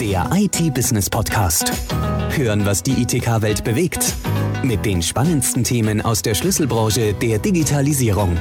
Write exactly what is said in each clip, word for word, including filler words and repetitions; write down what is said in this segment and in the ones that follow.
Der I T-Business-Podcast. Hören, was die I T K-Welt bewegt. Mit den spannendsten Themen aus der Schlüsselbranche der Digitalisierung.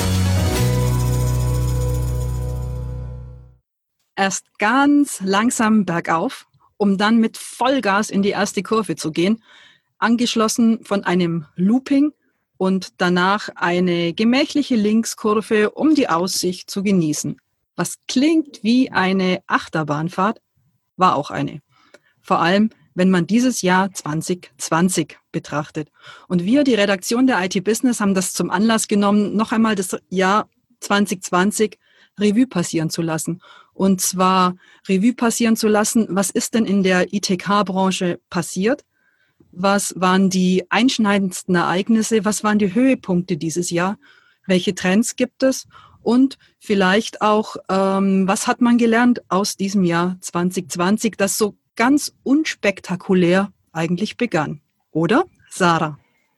Erst ganz langsam bergauf, um dann mit Vollgas in die erste Kurve zu gehen, angeschlossen von einem Looping und danach eine gemächliche Linkskurve, um die Aussicht zu genießen. Was klingt wie eine Achterbahnfahrt, war auch eine. Vor allem, wenn man dieses Jahr zwanzig zwanzig betrachtet. Und wir, die Redaktion der I T Business, haben das zum Anlass genommen, noch einmal das Jahr zwanzig zwanzig Revue passieren zu lassen. Und zwar Revue passieren zu lassen, was ist denn in der I T K-Branche passiert? Was waren die einschneidendsten Ereignisse? Was waren die Höhepunkte dieses Jahr? Welche Trends gibt es? Und vielleicht auch, ähm, was hat man gelernt aus diesem Jahr zwanzig zwanzig, das so ganz unspektakulär eigentlich begann? Oder, Sarah?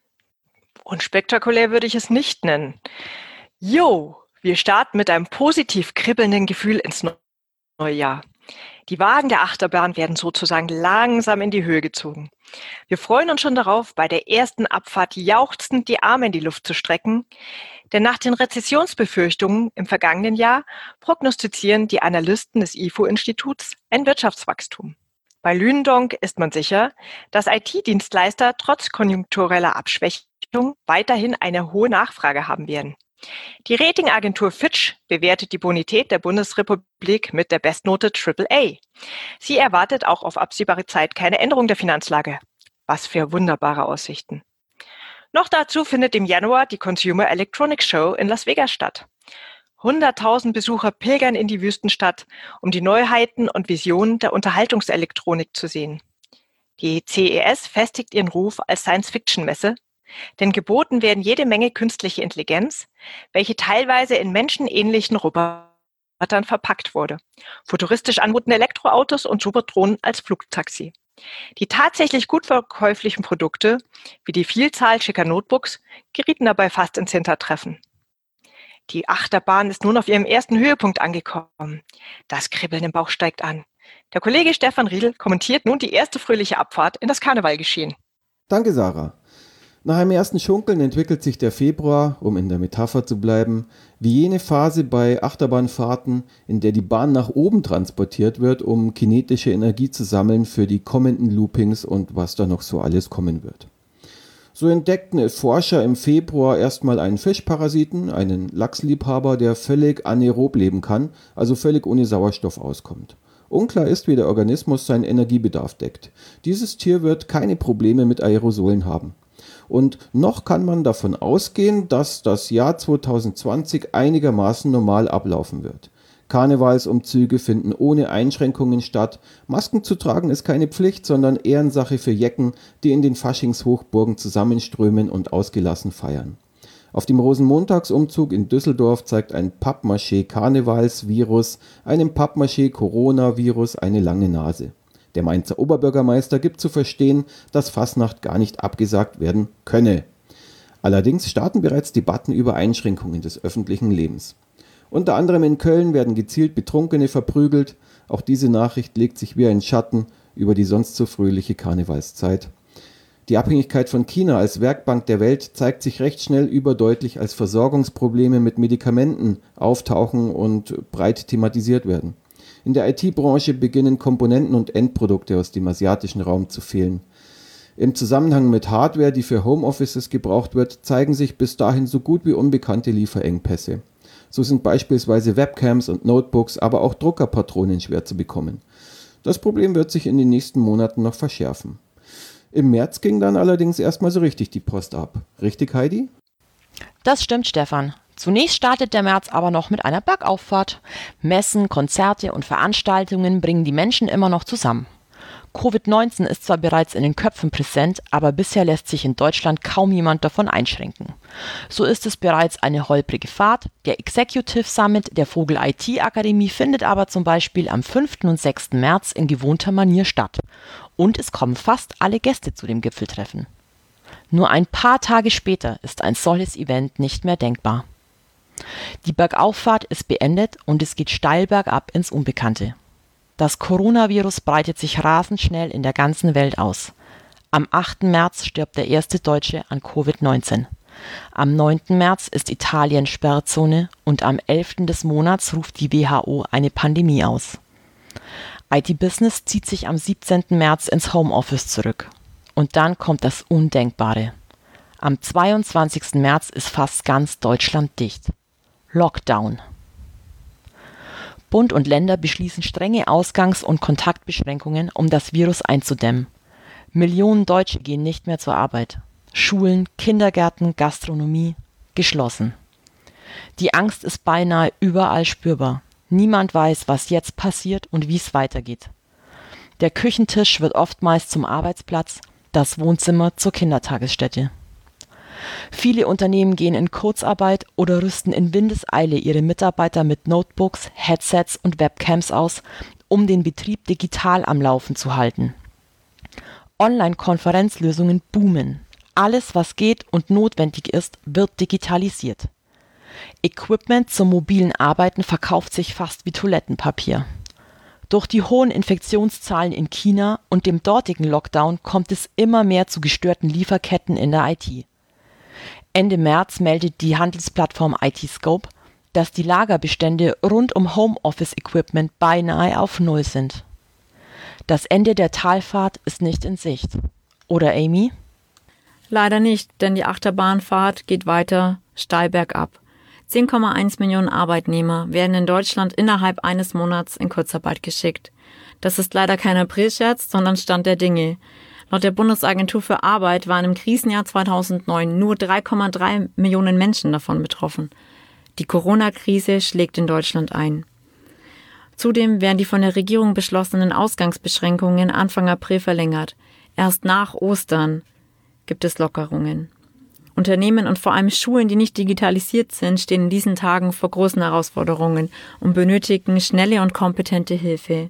Unspektakulär würde ich es nicht nennen. Jo, wir starten mit einem positiv kribbelnden Gefühl ins neue Jahr. Die Wagen der Achterbahn werden sozusagen langsam in die Höhe gezogen. Wir freuen uns schon darauf, bei der ersten Abfahrt jauchzend die Arme in die Luft zu strecken, denn nach den Rezessionsbefürchtungen im vergangenen Jahr prognostizieren die Analysten des I F O-Instituts ein Wirtschaftswachstum. Bei Lündong ist man sicher, dass I T-Dienstleister trotz konjunktureller Abschwächung weiterhin eine hohe Nachfrage haben werden. Die Ratingagentur Fitch bewertet die Bonität der Bundesrepublik mit der Bestnote Triple A. Sie erwartet auch auf absehbare Zeit keine Änderung der Finanzlage. Was für wunderbare Aussichten. Noch dazu findet im Januar die Consumer Electronics Show in Las Vegas statt. hunderttausend Besucher pilgern in die Wüstenstadt, um die Neuheiten und Visionen der Unterhaltungselektronik zu sehen. Die C E S festigt ihren Ruf als Science-Fiction-Messe, denn geboten werden jede Menge künstliche Intelligenz, welche teilweise in menschenähnlichen Robotern verpackt wurde. Futuristisch anmutende Elektroautos und Superdrohnen als Flugtaxi. Die tatsächlich gut verkäuflichen Produkte, wie die Vielzahl schicker Notebooks, gerieten dabei fast ins Hintertreffen. Die Achterbahn ist nun auf ihrem ersten Höhepunkt angekommen. Das Kribbeln im Bauch steigt an. Der Kollege Stefan Riedl kommentiert nun die erste fröhliche Abfahrt in das Karnevalgeschehen. Danke, Sarah. Nach einem ersten Schunkeln entwickelt sich der Februar, um in der Metapher zu bleiben, wie jene Phase bei Achterbahnfahrten, in der die Bahn nach oben transportiert wird, um kinetische Energie zu sammeln für die kommenden Loopings und was da noch so alles kommen wird. So entdeckten Forscher im Februar erstmal einen Fischparasiten, einen Lachsliebhaber, der völlig anaerob leben kann, also völlig ohne Sauerstoff auskommt. Unklar ist, wie der Organismus seinen Energiebedarf deckt. Dieses Tier wird keine Probleme mit Aerosolen haben. Und noch kann man davon ausgehen, dass das Jahr zwanzig zwanzig einigermaßen normal ablaufen wird. Karnevalsumzüge finden ohne Einschränkungen statt. Masken zu tragen ist keine Pflicht, sondern Ehrensache für Jecken, die in den Faschingshochburgen zusammenströmen und ausgelassen feiern. Auf dem Rosenmontagsumzug in Düsseldorf zeigt ein Pappmaché-Karnevalsvirus einem Pappmaché-Coronavirus eine lange Nase. Der Mainzer Oberbürgermeister gibt zu verstehen, dass Fasnacht gar nicht abgesagt werden könne. Allerdings starten bereits Debatten über Einschränkungen des öffentlichen Lebens. Unter anderem in Köln werden gezielt Betrunkene verprügelt. Auch diese Nachricht legt sich wie ein Schatten über die sonst so fröhliche Karnevalszeit. Die Abhängigkeit von China als Werkbank der Welt zeigt sich recht schnell überdeutlich, als Versorgungsprobleme mit Medikamenten auftauchen und breit thematisiert werden. In der I T-Branche beginnen Komponenten und Endprodukte aus dem asiatischen Raum zu fehlen. Im Zusammenhang mit Hardware, die für Homeoffices gebraucht wird, zeigen sich bis dahin so gut wie unbekannte Lieferengpässe. So sind beispielsweise Webcams und Notebooks, aber auch Druckerpatronen schwer zu bekommen. Das Problem wird sich in den nächsten Monaten noch verschärfen. Im März ging dann allerdings erstmal so richtig die Post ab. Richtig, Heidi? Das stimmt, Stefan. Zunächst startet der März aber noch mit einer Bergauffahrt. Messen, Konzerte und Veranstaltungen bringen die Menschen immer noch zusammen. Covid neunzehn ist zwar bereits in den Köpfen präsent, aber bisher lässt sich in Deutschland kaum jemand davon einschränken. So ist es bereits eine holprige Fahrt. Der Executive Summit der Vogel I T Akademie findet aber zum Beispiel am fünften und sechsten März in gewohnter Manier statt. Und es kommen fast alle Gäste zu dem Gipfeltreffen. Nur ein paar Tage später ist ein solches Event nicht mehr denkbar. Die Bergauffahrt ist beendet und es geht steil bergab ins Unbekannte. Das Coronavirus breitet sich rasend schnell in der ganzen Welt aus. Am achten März stirbt der erste Deutsche an Covid neunzehn. Am neunten März ist Italien Sperrzone und am elften des Monats ruft die W H O eine Pandemie aus. I T-Business zieht sich am siebzehnten März ins Homeoffice zurück. Und dann kommt das Undenkbare. Am zweiundzwanzigsten März ist fast ganz Deutschland dicht. Lockdown. Bund und Länder beschließen strenge Ausgangs- und Kontaktbeschränkungen, um das Virus einzudämmen. Millionen Deutsche gehen nicht mehr zur Arbeit. Schulen, Kindergärten, Gastronomie geschlossen. Die Angst ist beinahe überall spürbar. Niemand weiß, was jetzt passiert und wie es weitergeht. Der Küchentisch wird oftmals zum Arbeitsplatz, das Wohnzimmer zur Kindertagesstätte. Viele Unternehmen gehen in Kurzarbeit oder rüsten in Windeseile ihre Mitarbeiter mit Notebooks, Headsets und Webcams aus, um den Betrieb digital am Laufen zu halten. Online-Konferenzlösungen boomen. Alles, was geht und notwendig ist, wird digitalisiert. Equipment zum mobilen Arbeiten verkauft sich fast wie Toilettenpapier. Durch die hohen Infektionszahlen in China und dem dortigen Lockdown kommt es immer mehr zu gestörten Lieferketten in der I T. Ende März meldet die Handelsplattform I T Scope, dass die Lagerbestände rund um Homeoffice-Equipment beinahe auf Null sind. Das Ende der Talfahrt ist nicht in Sicht. Oder Amy? Leider nicht, denn die Achterbahnfahrt geht weiter steil bergab. zehn Komma eins Millionen Arbeitnehmer werden in Deutschland innerhalb eines Monats in Kurzarbeit geschickt. Das ist leider kein Aprilscherz, sondern Stand der Dinge. Laut der Bundesagentur für Arbeit waren im Krisenjahr zweitausendneun nur drei Komma drei Millionen Menschen davon betroffen. Die Corona-Krise schlägt in Deutschland ein. Zudem werden die von der Regierung beschlossenen Ausgangsbeschränkungen Anfang April verlängert. Erst nach Ostern gibt es Lockerungen. Unternehmen und vor allem Schulen, die nicht digitalisiert sind, stehen in diesen Tagen vor großen Herausforderungen und benötigen schnelle und kompetente Hilfe.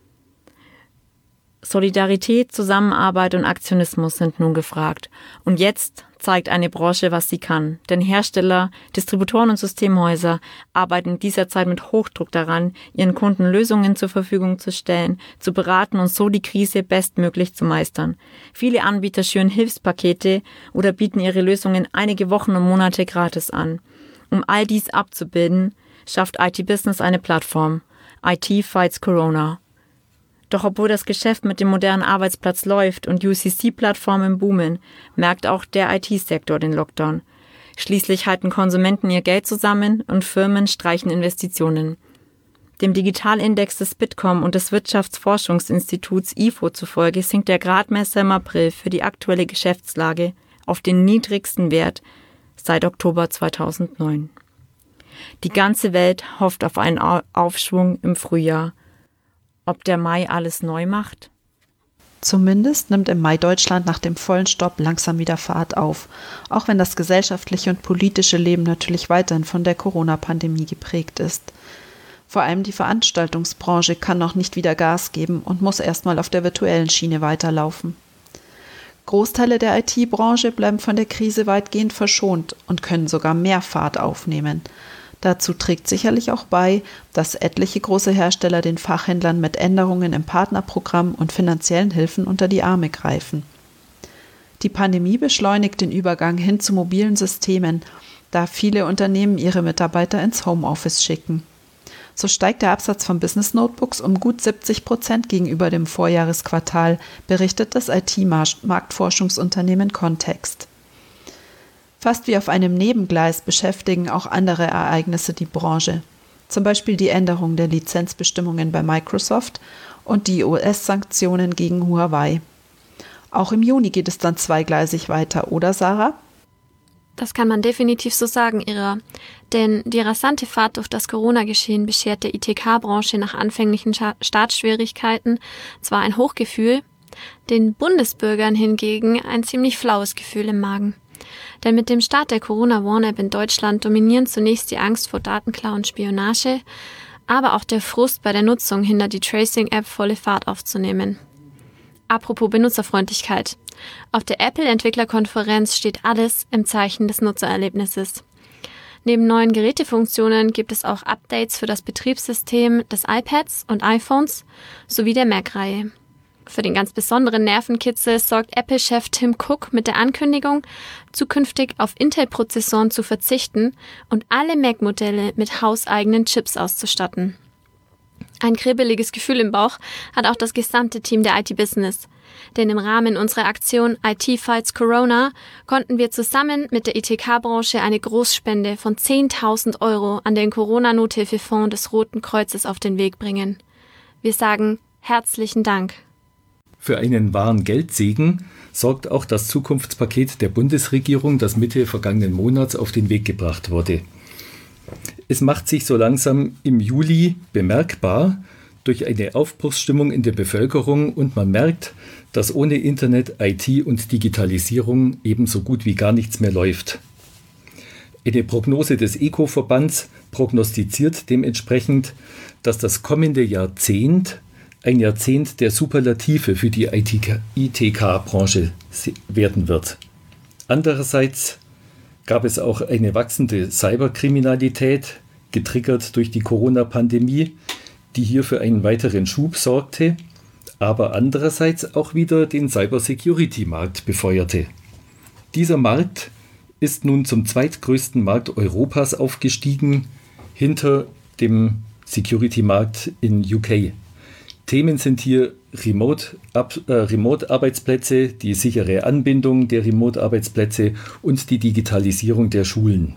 Solidarität, Zusammenarbeit und Aktionismus sind nun gefragt. Und jetzt zeigt eine Branche, was sie kann. Denn Hersteller, Distributoren und Systemhäuser arbeiten in dieser Zeit mit Hochdruck daran, ihren Kunden Lösungen zur Verfügung zu stellen, zu beraten und so die Krise bestmöglich zu meistern. Viele Anbieter schüren Hilfspakete oder bieten ihre Lösungen einige Wochen und Monate gratis an. Um all dies abzubilden, schafft I T-Business eine Plattform. I T Fights Corona. Doch obwohl das Geschäft mit dem modernen Arbeitsplatz läuft und U C C-Plattformen boomen, merkt auch der I T-Sektor den Lockdown. Schließlich halten Konsumenten ihr Geld zusammen und Firmen streichen Investitionen. Dem Digitalindex des Bitkom und des Wirtschaftsforschungsinstituts I F O zufolge sinkt der Gradmesser im April für die aktuelle Geschäftslage auf den niedrigsten Wert seit Oktober zweitausendneun. Die ganze Welt hofft auf einen Aufschwung im Frühjahr. Ob der Mai alles neu macht? Zumindest nimmt im Mai Deutschland nach dem vollen Stopp langsam wieder Fahrt auf, auch wenn das gesellschaftliche und politische Leben natürlich weiterhin von der Corona-Pandemie geprägt ist. Vor allem die Veranstaltungsbranche kann noch nicht wieder Gas geben und muss erstmal auf der virtuellen Schiene weiterlaufen. Großteile der I T-Branche bleiben von der Krise weitgehend verschont und können sogar mehr Fahrt aufnehmen. Dazu trägt sicherlich auch bei, dass etliche große Hersteller den Fachhändlern mit Änderungen im Partnerprogramm und finanziellen Hilfen unter die Arme greifen. Die Pandemie beschleunigt den Übergang hin zu mobilen Systemen, da viele Unternehmen ihre Mitarbeiter ins Homeoffice schicken. So steigt der Absatz von Business Notebooks um gut siebzig Prozent gegenüber dem Vorjahresquartal, berichtet das I T-Marktforschungsunternehmen Context. Fast wie auf einem Nebengleis beschäftigen auch andere Ereignisse die Branche, zum Beispiel die Änderung der Lizenzbestimmungen bei Microsoft und die U S-Sanktionen gegen Huawei. Auch im Juni geht es dann zweigleisig weiter, oder Sarah? Das kann man definitiv so sagen, Ira. Denn die rasante Fahrt durch das Corona-Geschehen beschert der I T K-Branche nach anfänglichen Startschwierigkeiten zwar ein Hochgefühl, den Bundesbürgern hingegen ein ziemlich flaues Gefühl im Magen. Denn mit dem Start der Corona-Warn-App in Deutschland dominieren zunächst die Angst vor Datenklau und Spionage, aber auch der Frust bei der Nutzung hindert die Tracing-App volle Fahrt aufzunehmen. Apropos Benutzerfreundlichkeit. Auf der Apple-Entwicklerkonferenz steht alles im Zeichen des Nutzererlebnisses. Neben neuen Gerätefunktionen gibt es auch Updates für das Betriebssystem des iPads und iPhones sowie der Mac-Reihe. Für den ganz besonderen Nervenkitzel sorgt Apple-Chef Tim Cook mit der Ankündigung, zukünftig auf Intel-Prozessoren zu verzichten und alle Mac-Modelle mit hauseigenen Chips auszustatten. Ein kribbeliges Gefühl im Bauch hat auch das gesamte Team der I T-Business. Denn im Rahmen unserer Aktion I T Fights Corona konnten wir zusammen mit der I T K-Branche eine Großspende von zehntausend Euro an den Corona-Nothilfefonds des Roten Kreuzes auf den Weg bringen. Wir sagen herzlichen Dank. Für einen wahren Geldsegen sorgt auch das Zukunftspaket der Bundesregierung, das Mitte vergangenen Monats auf den Weg gebracht wurde. Es macht sich so langsam im Juli bemerkbar durch eine Aufbruchsstimmung in der Bevölkerung und man merkt, dass ohne Internet, I T und Digitalisierung ebenso gut wie gar nichts mehr läuft. Eine Prognose des E C O-Verbands prognostiziert dementsprechend, dass das kommende Jahrzehnt ein Jahrzehnt der Superlative für die I T K-Branche werden wird. Andererseits gab es auch eine wachsende Cyberkriminalität, getriggert durch die Corona-Pandemie, die hier für einen weiteren Schub sorgte, aber andererseits auch wieder den Cybersecurity-Markt befeuerte. Dieser Markt ist nun zum zweitgrößten Markt Europas aufgestiegen, hinter dem Security-Markt in U K. Themen sind hier Remote, Ab, äh, Remote-Arbeitsplätze, die sichere Anbindung der Remote-Arbeitsplätze und die Digitalisierung der Schulen.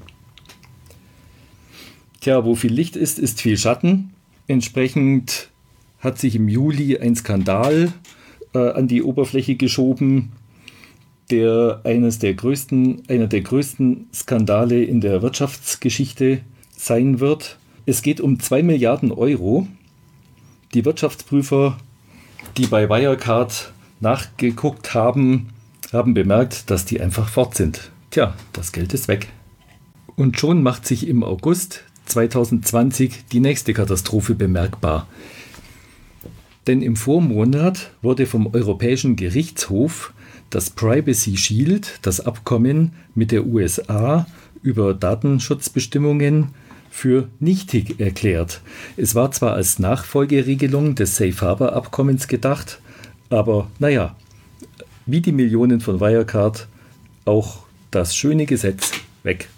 Tja, wo viel Licht ist, ist viel Schatten. Entsprechend hat sich im Juli ein Skandal äh, an die Oberfläche geschoben, der eines der größten, einer der größten Skandale in der Wirtschaftsgeschichte sein wird. Es geht um zwei Milliarden Euro. Die Wirtschaftsprüfer, die bei Wirecard nachgeguckt haben, haben bemerkt, dass die einfach fort sind. Tja, das Geld ist weg. Und schon macht sich im August zweitausendzwanzig die nächste Katastrophe bemerkbar. Denn im Vormonat wurde vom Europäischen Gerichtshof das Privacy Shield, das Abkommen mit der U S A über Datenschutzbestimmungen, für nichtig erklärt. Es war zwar als Nachfolgeregelung des Safe Harbor Abkommens gedacht, aber naja, wie die Millionen von Wirecard, auch das schöne Gesetz weg.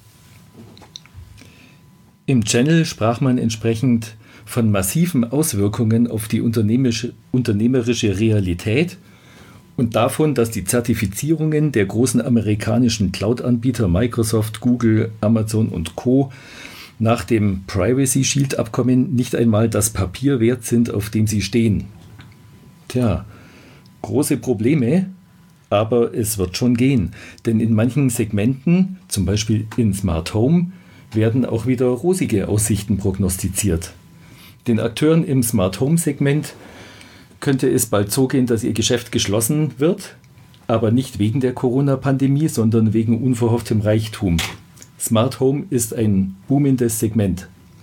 Im Channel sprach man entsprechend von massiven Auswirkungen auf die unternehmerische, unternehmerische Realität und davon, dass die Zertifizierungen der großen amerikanischen Cloud-Anbieter Microsoft, Google, Amazon und Co. nach dem Privacy Shield Abkommen nicht einmal das Papier wert sind, auf dem sie stehen. Tja, große Probleme, aber es wird schon gehen. Denn in manchen Segmenten, zum Beispiel in Smart Home, werden auch wieder rosige Aussichten prognostiziert. Den Akteuren im Smart Home Segment könnte es bald so gehen, dass ihr Geschäft geschlossen wird, aber nicht wegen der Corona-Pandemie, sondern wegen unverhofftem Reichtum. Smart Home ist ein boomendes Segment.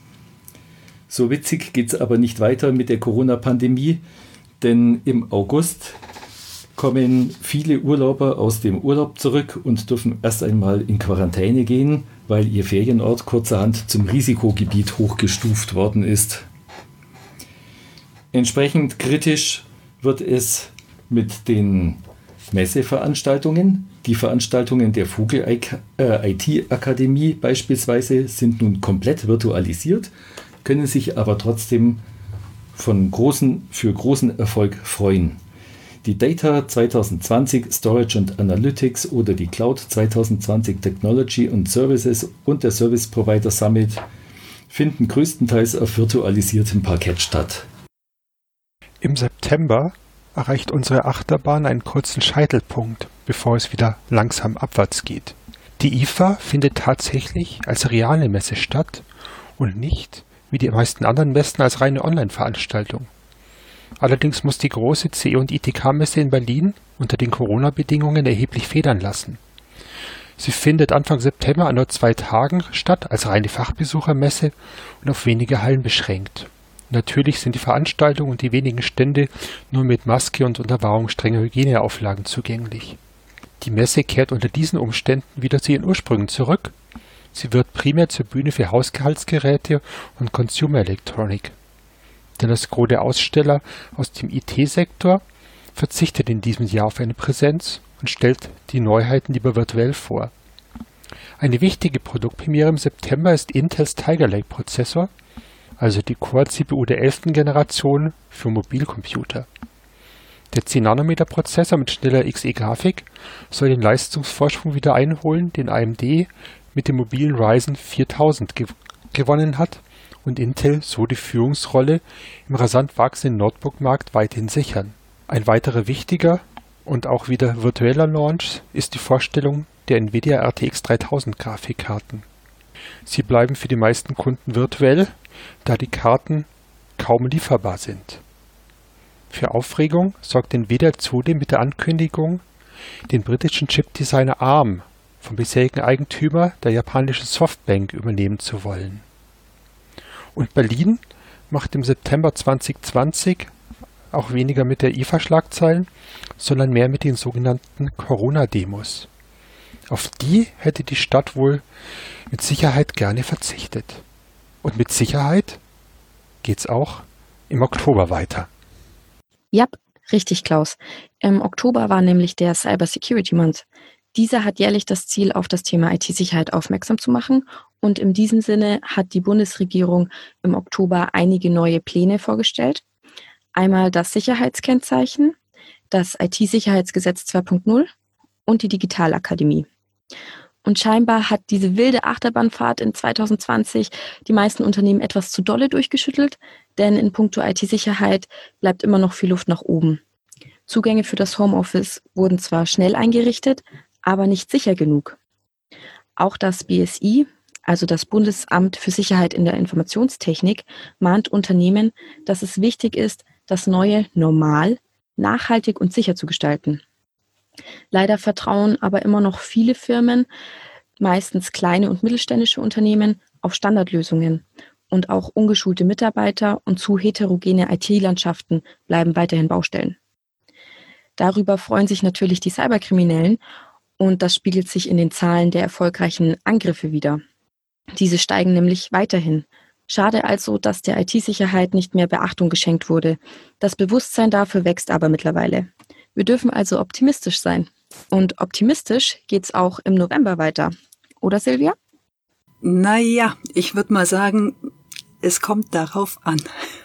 So witzig geht es aber nicht weiter mit der Corona-Pandemie, denn im August kommen viele Urlauber aus dem Urlaub zurück und dürfen erst einmal in Quarantäne gehen, weil ihr Ferienort kurzerhand zum Risikogebiet hochgestuft worden ist. Entsprechend kritisch wird es mit den Messeveranstaltungen. Die Veranstaltungen der Vogel I T-Akademie beispielsweise sind nun komplett virtualisiert, können sich aber trotzdem von großen, für großen Erfolg freuen. Die Data zwanzig zwanzig Storage and Analytics oder die Cloud zwanzig zwanzig Technology and Services und der Service Provider Summit finden größtenteils auf virtualisiertem Parkett statt. Im September erreicht unsere Achterbahn einen kurzen Scheitelpunkt, bevor es wieder langsam abwärts geht. Die I F A findet tatsächlich als reale Messe statt und nicht, wie die meisten anderen Messen, als reine Online-Veranstaltung. Allerdings muss die große C E und I T K-Messe in Berlin unter den Corona-Bedingungen erheblich federn lassen. Sie findet Anfang September an nur zwei Tagen statt, als reine Fachbesuchermesse und auf wenige Hallen beschränkt. Natürlich sind die Veranstaltungen und die wenigen Stände nur mit Maske und unter Wahrung strenger Hygieneauflagen zugänglich. Die Messe kehrt unter diesen Umständen wieder zu ihren Ursprüngen zurück, Sie wird primär zur Bühne für Haushaltsgeräte und Consumer Electronic. Denn das Gros der Aussteller aus dem I T-Sektor verzichtet in diesem Jahr auf eine Präsenz und stellt die Neuheiten lieber virtuell vor. Eine wichtige Produktpremiere im September ist Intels Tiger Lake Prozessor, also die Core-C P U der elften Generation für Mobilcomputer. Der zehn Nanometer Prozessor mit schneller X E-Grafik soll den Leistungsvorsprung wieder einholen, den A M D mit dem mobilen Ryzen viertausend gew- gewonnen hat und Intel so die Führungsrolle im rasant wachsenden Notebook-Markt weiterhin sichern. Ein weiterer wichtiger und auch wieder virtueller Launch ist die Vorstellung der Nvidia R T X dreitausend Grafikkarten. Sie bleiben für die meisten Kunden virtuell, da die Karten kaum lieferbar sind. Für Aufregung sorgt Nvidia zudem mit der Ankündigung, den britischen Chipdesigner ARM vom bisherigen Eigentümer der japanischen Softbank übernehmen zu wollen. Und Berlin macht im September zwanzig zwanzig auch weniger mit der I F A-Schlagzeilen, sondern mehr mit den sogenannten Corona-Demos. Auf die hätte die Stadt wohl mit Sicherheit gerne verzichtet. Und mit Sicherheit geht's auch im Oktober weiter. Ja, richtig, Klaus. Im Oktober war nämlich der Cyber Security Month. Dieser hat jährlich das Ziel, auf das Thema I T-Sicherheit aufmerksam zu machen. Und in diesem Sinne hat die Bundesregierung im Oktober einige neue Pläne vorgestellt. Einmal das Sicherheitskennzeichen, das I T-Sicherheitsgesetz zwei Punkt null und die Digitalakademie. Und scheinbar hat diese wilde Achterbahnfahrt in zwanzig zwanzig die meisten Unternehmen etwas zu dolle durchgeschüttelt, denn in puncto I T-Sicherheit bleibt immer noch viel Luft nach oben. Zugänge für das Homeoffice wurden zwar schnell eingerichtet, aber nicht sicher genug. Auch das B S I, also das Bundesamt für Sicherheit in der Informationstechnik, mahnt Unternehmen, dass es wichtig ist, das neue Normal nachhaltig und sicher zu gestalten. Leider vertrauen aber immer noch viele Firmen, meistens kleine und mittelständische Unternehmen, auf Standardlösungen. Und auch ungeschulte Mitarbeiter und zu heterogene I T-Landschaften bleiben weiterhin Baustellen. Darüber freuen sich natürlich die Cyberkriminellen und das spiegelt sich in den Zahlen der erfolgreichen Angriffe wider. Diese steigen nämlich weiterhin. Schade also, dass der I T-Sicherheit nicht mehr Beachtung geschenkt wurde. Das Bewusstsein dafür wächst aber mittlerweile. Wir dürfen also optimistisch sein. Und optimistisch geht's auch im November weiter. Oder Silvia? Naja, ich würde mal sagen, es kommt darauf an.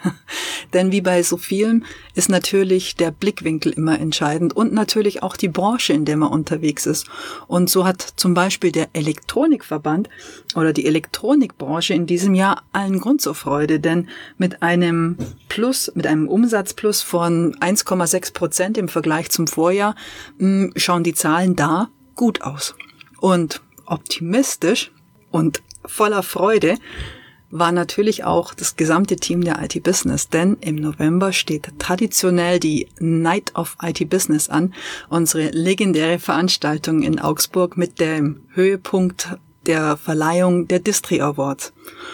Denn wie bei so vielen ist natürlich der Blickwinkel immer entscheidend und natürlich auch die Branche, in der man unterwegs ist. Und so hat zum Beispiel der Elektronikverband oder die Elektronikbranche in diesem Jahr allen Grund zur Freude, denn mit einem Plus, mit einem Umsatzplus von eins Komma sechs Prozent im Vergleich zum Vorjahr mh, schauen die Zahlen da gut aus. Und optimistisch und voller Freude war natürlich auch das gesamte Team der I T Business, denn im November steht traditionell die Night of I T Business an, unsere legendäre Veranstaltung in Augsburg mit dem Höhepunkt der Verleihung der Distri Awards.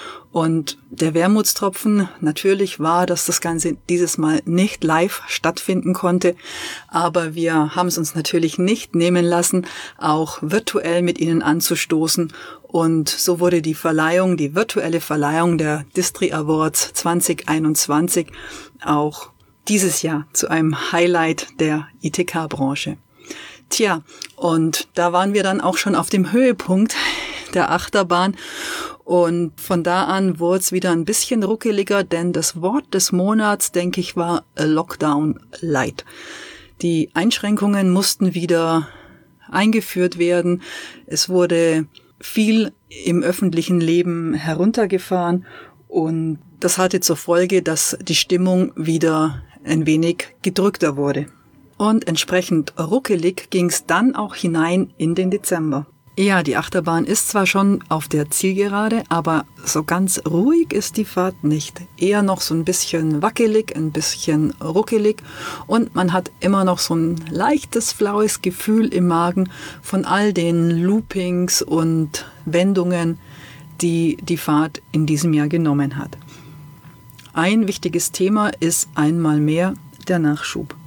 Und der Wermutstropfen natürlich war, dass das Ganze dieses Mal nicht live stattfinden konnte, aber wir haben es uns natürlich nicht nehmen lassen, auch virtuell mit Ihnen anzustoßen. Und so wurde die Verleihung, die virtuelle Verleihung der Distri Awards zwanzig einundzwanzig auch dieses Jahr zu einem Highlight der I T K-Branche. Tja, und da waren wir dann auch schon auf dem Höhepunkt der Achterbahn. Und von da an wurde es wieder ein bisschen ruckeliger, denn das Wort des Monats, denke ich, war Lockdown Light. Die Einschränkungen mussten wieder eingeführt werden. Es wurde viel im öffentlichen Leben heruntergefahren und das hatte zur Folge, dass die Stimmung wieder ein wenig gedrückter wurde. Und entsprechend ruckelig ging es dann auch hinein in den Dezember. Ja, die Achterbahn ist zwar schon auf der Zielgerade, aber so ganz ruhig ist die Fahrt nicht. Eher noch so ein bisschen wackelig, ein bisschen ruckelig und man hat immer noch so ein leichtes, flaues Gefühl im Magen von all den Loopings und Wendungen, die die Fahrt in diesem Jahr genommen hat. Ein wichtiges Thema ist einmal mehr der Nachschub.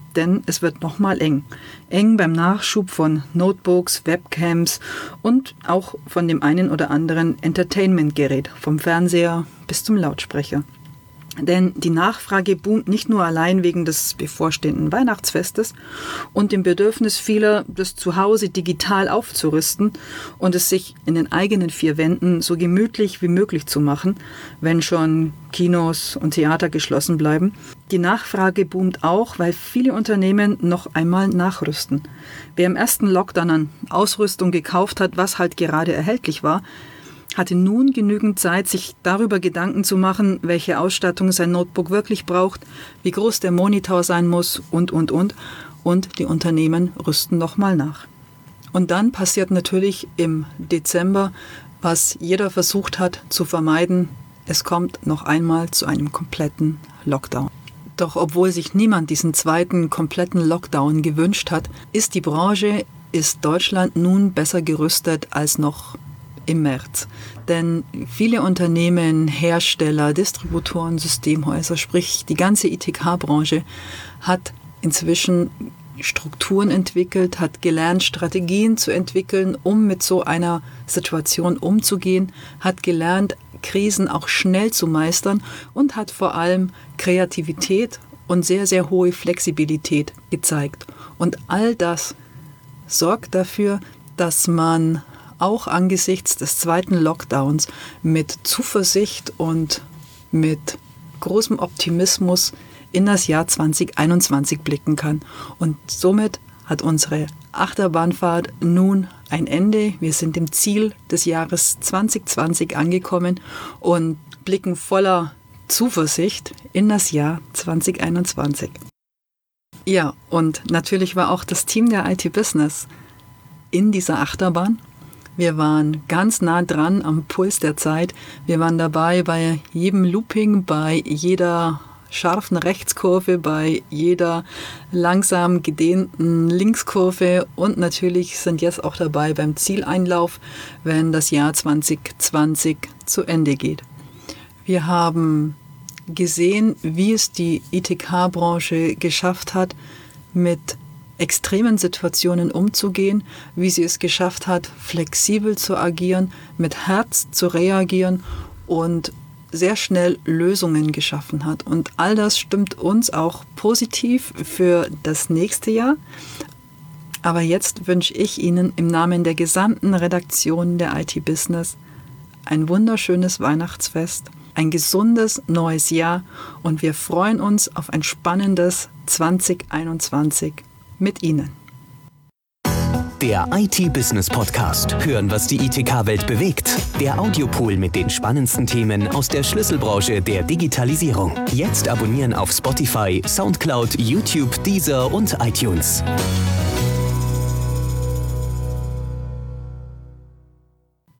denn es wird nochmal eng. Eng beim Nachschub von Notebooks, Webcams und auch von dem einen oder anderen Entertainment-Gerät, vom Fernseher bis zum Lautsprecher. Denn die Nachfrage boomt nicht nur allein wegen des bevorstehenden Weihnachtsfestes und dem Bedürfnis vieler, das Zuhause digital aufzurüsten und es sich in den eigenen vier Wänden so gemütlich wie möglich zu machen, wenn schon Kinos und Theater geschlossen bleiben. Die Nachfrage boomt auch, weil viele Unternehmen noch einmal nachrüsten. Wer im ersten Lockdown an Ausrüstung gekauft hat, was halt gerade erhältlich war, hatte nun genügend Zeit, sich darüber Gedanken zu machen, welche Ausstattung sein Notebook wirklich braucht, wie groß der Monitor sein muss und, und, und. Und die Unternehmen rüsten nochmal nach. Und dann passiert natürlich im Dezember, was jeder versucht hat zu vermeiden. Es kommt noch einmal zu einem kompletten Lockdown. Doch obwohl sich niemand diesen zweiten kompletten Lockdown gewünscht hat, ist die Branche, ist Deutschland nun besser gerüstet als noch im März. Denn viele Unternehmen, Hersteller, Distributoren, Systemhäuser, sprich die ganze I T K-Branche, hat inzwischen Strukturen entwickelt, hat gelernt, Strategien zu entwickeln, um mit so einer Situation umzugehen, hat gelernt, Krisen auch schnell zu meistern und hat vor allem Kreativität und sehr, sehr hohe Flexibilität gezeigt. Und all das sorgt dafür, dass man auch angesichts des zweiten Lockdowns mit Zuversicht und mit großem Optimismus in das Jahr zwanzig einundzwanzig blicken kann. Und somit hat unsere Achterbahnfahrt nun ein Ende. Wir sind im Ziel des Jahres zwanzig zwanzig angekommen und blicken voller Zuversicht in das Jahr zwanzig einundzwanzig. Ja, und natürlich war auch das Team der I T Business in dieser Achterbahn. Wir waren ganz nah dran am Puls der Zeit. Wir waren dabei bei jedem Looping, bei jeder scharfen Rechtskurve, bei jeder langsam gedehnten Linkskurve und natürlich sind jetzt auch dabei beim Zieleinlauf, wenn das Jahr zwanzig zwanzig zu Ende geht. Wir haben gesehen, wie es die I T K-Branche geschafft hat, mit extremen Situationen umzugehen, wie sie es geschafft hat, flexibel zu agieren, mit Herz zu reagieren und sehr schnell Lösungen geschaffen hat. Und all das stimmt uns auch positiv für das nächste Jahr. Aber jetzt wünsche ich Ihnen im Namen der gesamten Redaktion der I T Business ein wunderschönes Weihnachtsfest, ein gesundes neues Jahr und wir freuen uns auf ein spannendes zwanzig einundzwanzig mit Ihnen. Der I T-Business-Podcast. Hören, was die I T K-Welt bewegt. Der Audiopool mit den spannendsten Themen aus der Schlüsselbranche der Digitalisierung. Jetzt abonnieren auf Spotify, Soundcloud, YouTube, Deezer und iTunes.